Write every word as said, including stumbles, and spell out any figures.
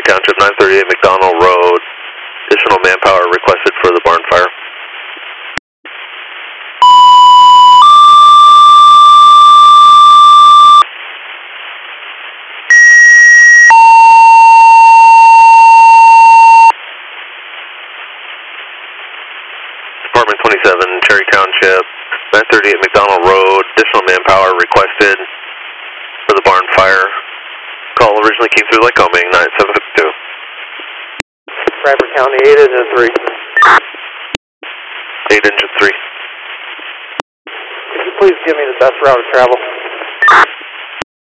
Township, nine thirty-eight McDonald Road. Additional manpower requested for the barn fire. Department twenty-seven, Cherry Township, nine thirty-eight McDonald Road. Additional manpower requested for the barn fire. Call originally came through Lycoming, nine seven six two. Bradford County, eight engine three. eight engine three. Could you please give me the best route of travel?